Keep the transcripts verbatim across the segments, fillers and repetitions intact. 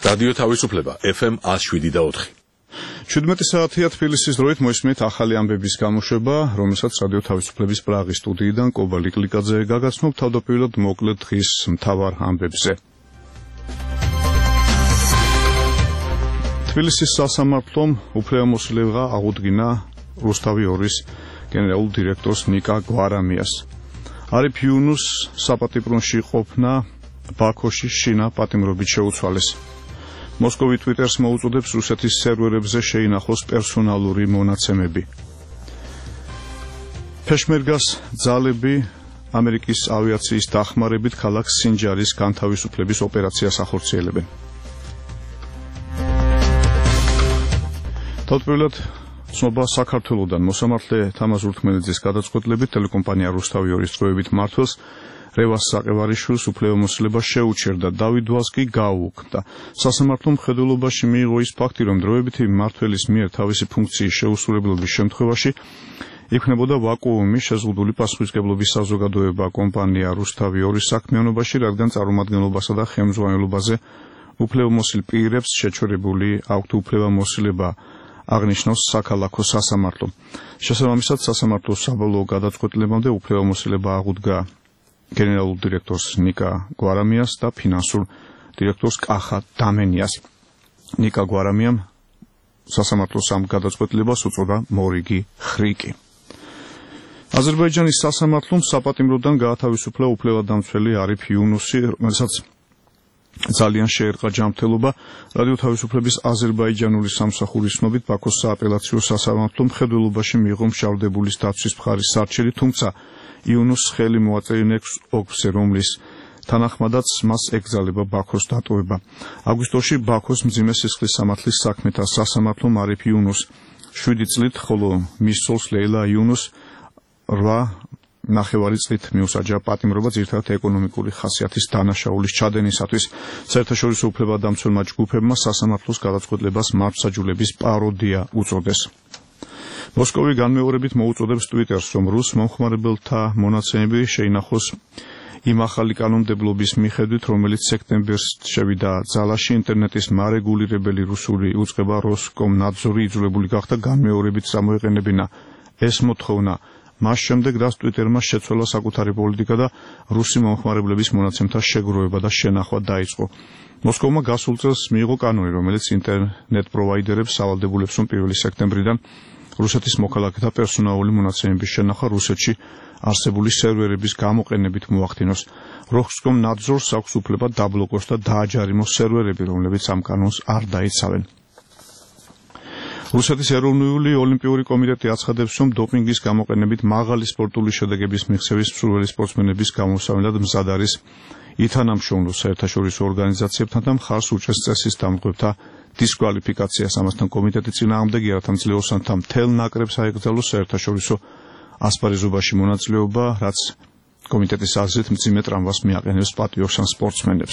რადიო თავისუფლება ეფ ემ one oh seven და four. შვიდმეტი საათია თბილისის დროით მოისმენთ ახალი ამბების გამოშვება, რომელსაც რადიო თავისუფლების პრაღის სტუდიიდან კობა ლიკლიკაძე გაგაცნობ თავდაპირველად მოკლედ დღის მთავარ ამბებზე. თბილისის სასამართლომ უფლებამოსილება აღუდგინა რუსთავი ორის გენერალურ დირექტორს ნიკა გვარამიას. არიფ იუნუს საპატიმროში ყოფნა ბაქოში შინა პატიმრობით შეუცვალეს. მოსკოვი ტვიტერს მოუწოდებს რუსეთის სერვერებზე შეინახოს პერსონალური მონაცემები. ფეშმერგას ძალები ამერიკის ავიაციის დახმარებით ქალაქ სინჯარის განთავისუფლების ოპერაციას ახორციელებენ. თავდაპირველად ცნობა საქართველოდან მოსამართლე თამაზ ურთმელიძის გადაწყვეტილებით ტელეკომპანია რუსთავი ორის დროებით მმართველს რევას საყევარიშვილს უფლებამოსილება შეუჩერდა, დავით დვალს კი გაუუქმდა. სასამართლომ მხედველობაში მიიღო ის ფაქტი, რომ დროებითი მმართველის მიერ თავისი ფუნქციის შეუსრულებლობის შემთხვევაში იქნებოდა ვაკუუმი შეზღუდული პასუხისმგებლობის საზოგადოება კომპანია რუსთავი ორის საქმიანობაში, რადგან წარმომადგენლობასა და ხელმძღვანელობაზე უფლებამოსილ პირებს შეჩერებული აქვთ უფლებამოსილება, აღნიშნავს საქალაქო სასამართლო. შესაბამისად, სასამართლოს საბოლოო გადაწყვეტილებამდე უფლებამოსილება აღუდგა გენერალურ დირექტორს ნიკა გვარამიას და ფინანსურ დირექტორს კახა დამენიას. ნიკა გვარამიამ სასამართლოს ამ გადაწყვეტილებას უწოდა მორიგი ხრიკი. აზერბაიჯანის სასამართლომ საპატიმროდან გაათავისუფლა უფლებადამცველი არიფ იუნუსი, რომელსაც ძალიან შეერყა ჯანმრთელობა. რადიო თავისუფლების აზერბაიჯანული სამსახურის ცნობით ბაქოს სააპელაციო სასამართლომ მხედველობაში მიიღო მშავდებულის დაცვის მხარის სარჩელი, თუმცა იუნუსს ხელი მოაწერია ოქრზე, რომლის თანახმადაც მას ეკრძალება ბაქოს დატოვება. აგვისტოში ბაქოს მძიმე სისხლის სამართლის საქმეთა სასამართლომ არიფ იუნუსს შვიდი წლით, ხოლო მის ცოლს ლეილა იუნუსს რვა ნახევარი წლით მიუსაჯა პატიმრობა ძირითადად ეკონომიკური ხასიათის დანაშაულის ჩადენისათვის. საერთაშორისო უფლებადამცველმა ჯგუფებმა სასამართლოს გადაწყვეტილებას მართლმსაჯულების პაროდია უწოდეს. მოსკოვი განმეორებით მოუწოდებს ტვიტერს, რომ რუს მომხმარებელთა მონაცემები შეინახოს იმ ახალი კანონმდებლობის მიხედვით, რომელიც სექტემბერს შევიდა ძალაში. ინტერნეტის მარეგულირებელი რუსული უწყება როსკომნადზორი იძულებული გახდა განმეორებით წამოეყენებინა ეს მოთხოვნა. მას შემდეგ რაც ტვიტერმა შეცვალა საკუთარი პოლიტიკა და რუსი მომხმარებლების მონაცემთა შეგროვება და შენახვა დაიწყო. მოსკოვმა გასულ წელს მიიღო კანონი, რომელიც ინტერნეტ პროვაიდერებს სავალდებულებს, რომ პირველი სექტემბრიდან რუსეთის მოქალაქეთა პერსონალური მონაცემების შენახვა რუსეთში არსებული სერვერების გამოყენებით მოახდინოს. როსკომნადზორს აქვს უფლება დაბლოკოს და დააჯარიმოს სერვერები, რომლებიც ამ კანონს არ დაიცავენ. რუსეთის ეროვნული ოლიმპიური კომიტეტი აცხადებს, რომ დოპინგის გამოყენებით მაღალი სპორტული შედეგების მიღწევის მსურველი სპორტსმენების გამოსავალად მზად არის ითანამშრომლოს საერთაშორისო ორგანიზაციებთან და მხარს უჭერს წესის დამტყუებთა დისკვალიფიკაციას. ამასთან კომიტეტი წინააღმდეგი არათანძლეოსანთა მთელ ნაკრებს აეკრძალოს საერთაშორისო ასპარეზობაში მონაწილეობა, რაც კომიტეტის აზრით მძიმე ტრამვას მიაყენებს პატიოსან სპორტსმენებს.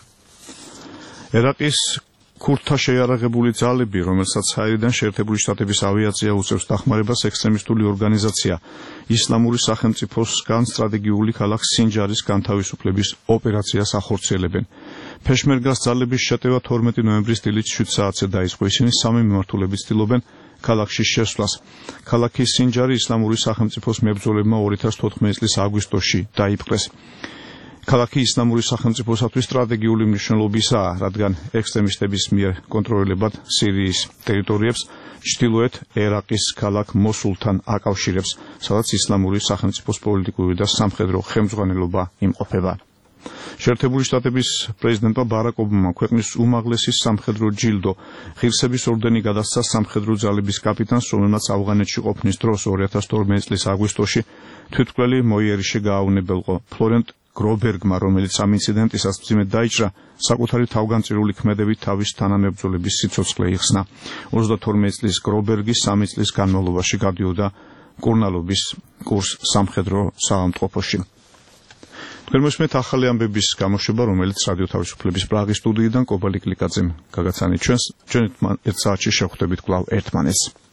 ერაყის ქურთთა შეიარაღებული ძალები, რომელსაც საირიდან შეერთებული შტატების ავიაცია უწევს დახმარებას, ექსტრემისტული ორგანიზაცია ისლამური სახელმწიფოსგან სტრატეგიული ქალაქ სინჯარის განთავისუფლების ოპერაციას ახორციელებენ. ფეშმერგას ძალების შეტევა თორმეტი ნოემბრის დილით შვიდ საათზე დაიწყო. ისინი სამი მიმართულებით ცდილობენ ქალაქში შესვლას. ქალაქი სინჯარი ისლამური სახელმწიფოს მებრძოლებმა ორი ათას თოთხმეტი წლის აგვისტოში დაიპყრეს. ქალაქი ისლამური სახელმწიფოსათვის სტრატეგიული მნიშვნელობისაა, რადგან ექსტრემისტების მიერ კონტროლირებად სირიის ტერიტორიებს ჩრდილოეთ ერაყის ქალაქ მოსულთან აკავშირებს, სადაც ისლამური სახელმწიფოს პოლიტიკური და სამხედრო ხელმძღვანელობა იმყოფება. შეერთებული შტატების პრეზიდენტმა ბარაკ ობამამ ქვეყნის უმაღლესი სამხედრო ჯილდო ღირსების ორდენი გადასცა სამხედრო ძალების კაპიტანს, რომელმაც ავღანეთში ყოფნის დროს ორი ათას თორმეტი წლის აგვისტოში თვითმკვლელი მოიერიშე გააუნებელყო. ფლორენტ გრობერგმა, რომელიც ამ ინციდენტისას მძიმედ დაიჭრა, საკუთარი თავგანწირული ქმედებით თავის თანამებრძოლების სიცოცხლე იხსნა. ოცდათორმეტი წლის გრობერგი სამი წლის განმავლობაში გადიოდა კურნალობის კურსს სამხედრო საავადმყოფოში. თქვენ მოსმენთ ახალი ამბების გამოშვება, რომელიც რადიო თავისუფლების პრაღის სტუდიიდან კობა ლიკლიკაძემ გაგაცანით ჩვენს. ჩვენ ერთ საათში შევხვდებით კვლავ ერთმანეთს.